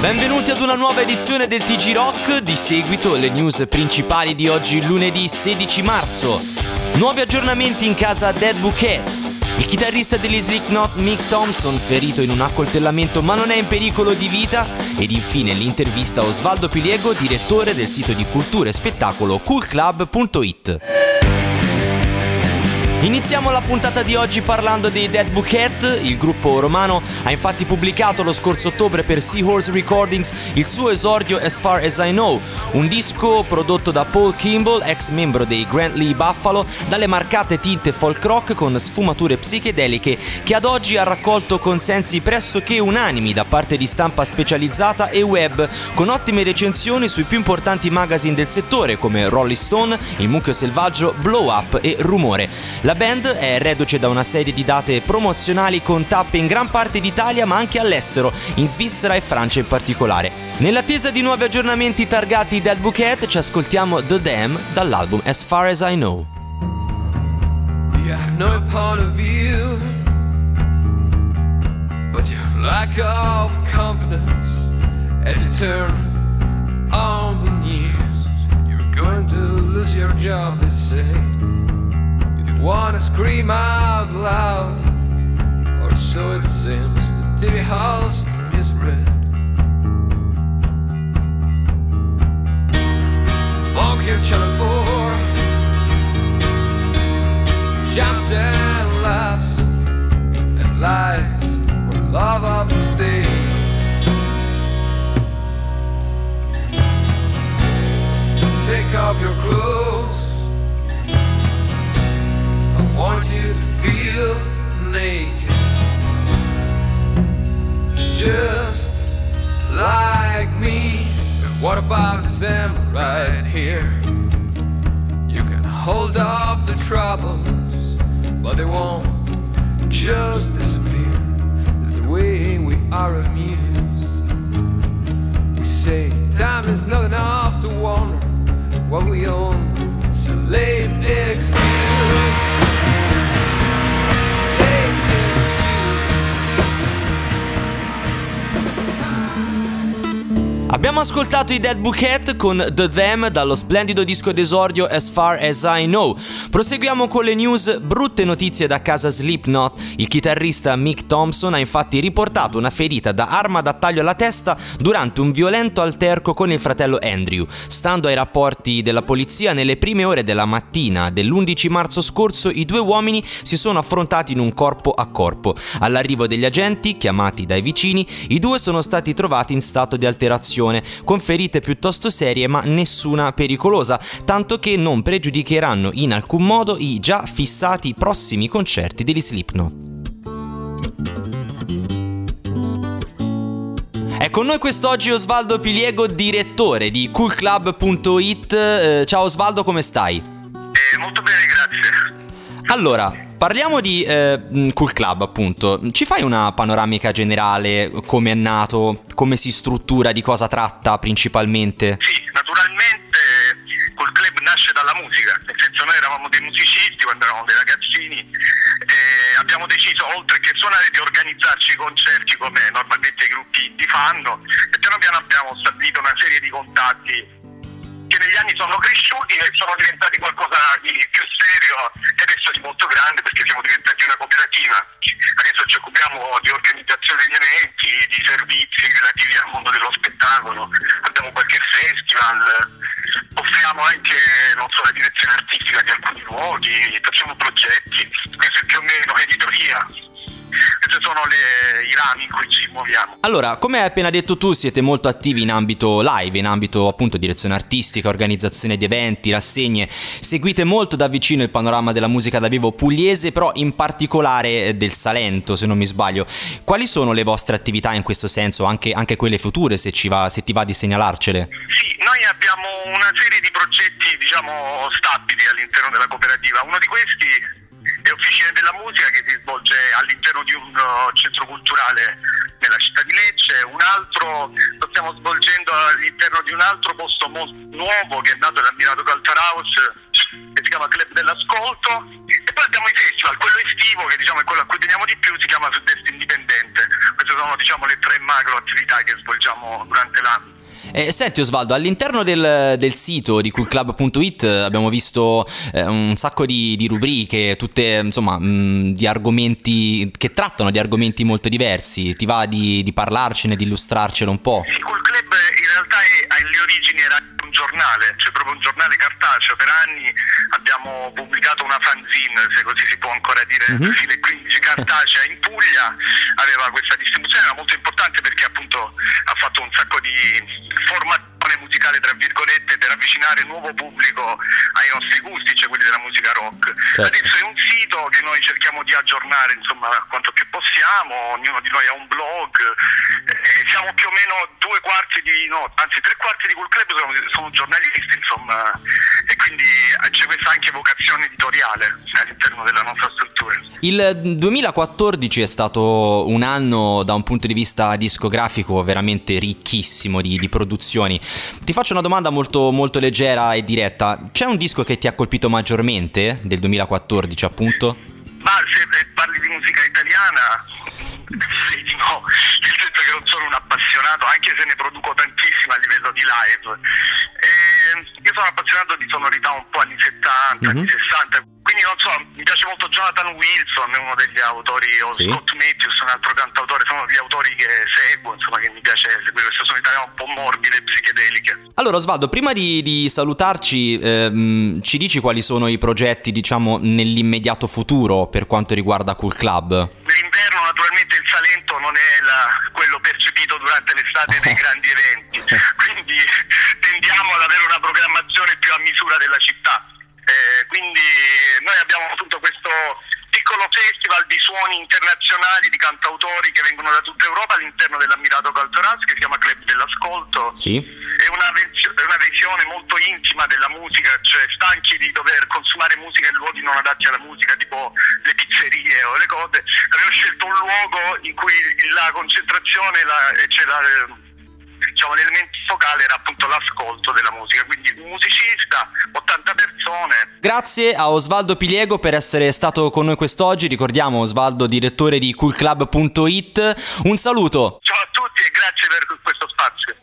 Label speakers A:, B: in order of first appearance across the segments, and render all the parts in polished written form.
A: Benvenuti ad una nuova edizione del TG Rock, di seguito le news principali di oggi lunedì 16 marzo. Nuovi aggiornamenti in casa Dead Bouquet. Il chitarrista degli Slipknot Mick Thompson ferito in un accoltellamento ma non è in pericolo di vita. Ed infine l'intervista a Osvaldo Piliego, direttore del sito di cultura e spettacolo coolclub.it. Iniziamo la puntata di oggi parlando dei Dead Bouquet. Il gruppo romano ha infatti pubblicato lo scorso ottobre per Seahorse Recordings il suo esordio As Far As I Know, un disco prodotto da Paul Kimball, ex membro dei Grant Lee Buffalo, dalle marcate tinte folk rock con sfumature psichedeliche, che ad oggi ha raccolto consensi pressoché unanimi da parte di stampa specializzata e web, con ottime recensioni sui più importanti magazine del settore come Rolling Stone, Il Mucchio Selvaggio, Blow Up e Rumore. La band è reduce da una serie di date promozionali con tappe in gran parte d'Italia ma anche all'estero, in Svizzera e Francia in particolare. Nell'attesa di nuovi aggiornamenti targati Dead Bouquet ci ascoltiamo The Dam dall'album As Far As I Know.
B: You have no point of view, but your lack of confidence as you turn on the news. You're going to lose your job, they say. Wanna scream out loud, or so it seems. The TV host is red. Monkey Channel 4 jumps and laughs and lies for love of the stage. Take off your clothes, I want you to feel naked, just like me. But what about them right here? You can hold up the troubles, but they won't just disappear. It's the way we are amused. We say time is not enough to wonder what we own. It's a lame excuse.
A: Abbiamo ascoltato i Dead Bouquet con The Them dallo splendido disco d'esordio As Far As I Know. Proseguiamo con le news. Brutte notizie da casa Slipknot. Il chitarrista Mick Thompson ha infatti riportato una ferita da arma da taglio alla testa durante un violento alterco con il fratello Andrew. Stando ai rapporti della polizia, nelle prime ore della mattina dell'11 marzo scorso i due uomini si sono affrontati in un corpo a corpo. All'arrivo degli agenti, chiamati dai vicini, i due sono stati trovati in stato di alterazione, con ferite piuttosto serie ma nessuna pericolosa, tanto che non pregiudicheranno in alcun modo i già fissati prossimi concerti degli Slipknot. È con noi quest'oggi Osvaldo Piliego, direttore di coolclub.it. Ciao Osvaldo, come stai?
C: Molto bene, grazie.
A: Allora, parliamo di Cool Club, appunto. Ci fai una panoramica generale, come è nato, come si struttura, di cosa tratta principalmente?
C: Sì, naturalmente Cool Club nasce dalla musica, nel senso noi eravamo dei musicisti quando eravamo dei ragazzini e abbiamo deciso, oltre che suonare, di organizzarci concerti come normalmente i gruppi indie fanno, e piano piano abbiamo stabilito una serie di contatti che negli anni sono cresciuti e sono diventati qualcosa di più serio e adesso di molto grande, perché siamo diventati una cooperativa. Adesso ci occupiamo di organizzazione degli eventi, di servizi relativi al mondo dello spettacolo, abbiamo qualche festival, offriamo anche, non so, la direzione artistica di alcuni luoghi, facciamo progetti, questo è più o meno editoria. Questi sono i rami in cui ci muoviamo.
A: Allora, come hai appena detto tu, siete molto attivi in ambito live, in ambito appunto direzione artistica, organizzazione di eventi, rassegne. Seguite molto da vicino il panorama della musica da vivo pugliese, però in particolare del Salento, se non mi sbaglio. Quali sono le vostre attività in questo senso, anche quelle future, se ti va di segnalarcele?
C: Sì, noi abbiamo una serie di progetti, diciamo, stabili all'interno della cooperativa. Uno di questi è Officine della Musica, che si svolge all'interno di un centro culturale nella città di Lecce. Un altro lo stiamo svolgendo all'interno di un altro posto nuovo che è nato dall'ammirato Culture House, che si chiama Club dell'Ascolto. E poi abbiamo i festival, quello estivo, che diciamo è quello a cui teniamo di più, si chiama Sud-Est Indipendente. Questo sono, diciamo, le 3 macro attività che svolgiamo durante l'anno.
A: Senti Osvaldo, all'interno del sito di coolclub.it abbiamo visto un sacco di rubriche, tutte insomma di argomenti che trattano di argomenti molto diversi. Ti va di parlarcene, di illustrarcelo un po'?
C: Sì, Cool Club in realtà alle origini era un giornale, cioè proprio un giornale cartaceo. Per anni abbiamo pubblicato una fanzine, se così si può ancora dire, nel 2015, cartacea in Puglia. Aveva questa distribuzione, era molto importante perché appunto ha fatto un sacco di formazione musicale, tra virgolette, per avvicinare il nuovo pubblico ai nostri gusti, cioè quelli della musica rock.
A: Certo.
C: Adesso è un sito che noi cerchiamo di aggiornare, insomma, quanto più possiamo. Ognuno di noi ha un blog, siamo più o meno 3/4 di Cool Club sono giornalisti, insomma, e quindi c'è questa anche vocazione editoriale all'interno della nostra struttura.
A: Il 2014 è stato un anno da un punto di vista discografico veramente ricchissimo di produzioni. Ti faccio una domanda molto, molto leggera e diretta. C'è un disco che ti ha colpito maggiormente del 2014 appunto?
C: Ma se parli di musica italiana, sì, no, nel senso che non sono un appassionato, anche se ne produco tantissimo a livello di live. Io sono appassionato di sonorità un po' anni 70, anni 60, quindi non so, mi piace molto Jonathan Wilson, è uno degli autori, o
A: Sì.
C: Scott Matthews, un altro cantautore, sono gli autori che seguo, insomma, che mi piace seguire queste sonorità un po' morbide, psichedeliche.
A: Allora Osvaldo, prima di salutarci, ci dici quali sono i progetti, diciamo, nell'immediato futuro per quanto riguarda Cool Club?
C: L'inverno, naturalmente, il Salento non è quello percepito durante l'estate dei grandi eventi, quindi tendiamo ad avere una programmazione più a misura della città. Quindi noi abbiamo appunto questo piccolo festival di suoni internazionali di cantautori che vengono da tutta Europa all'interno dell'Ammirato Cultural, che si chiama Club dell'Ascolto.
A: Sì.
C: È una visione molto intima della musica, cioè stanchi di dover consumare musica in luoghi non adatti alla musica, tipo le pizzerie o le cose. Abbiamo scelto un luogo in cui la concentrazione diciamo, l'elemento focale era appunto l'ascolto della musica, quindi un musicista, 80 persone.
A: Grazie a Osvaldo Piliego per essere stato con noi quest'oggi. Ricordiamo Osvaldo, direttore di coolclub.it. Un saluto.
C: Ciao a tutti e grazie per questo spazio.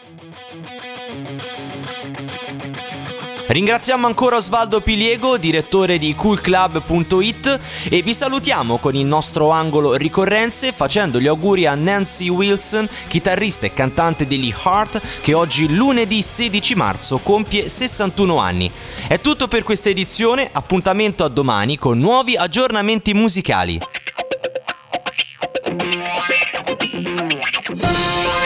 A: Ringraziamo ancora Osvaldo Piliego, direttore di coolclub.it, e vi salutiamo con il nostro angolo ricorrenze facendo gli auguri a Nancy Wilson, chitarrista e cantante degli Heart, che oggi lunedì 16 marzo compie 61 anni. È tutto per questa edizione, appuntamento a domani con nuovi aggiornamenti musicali.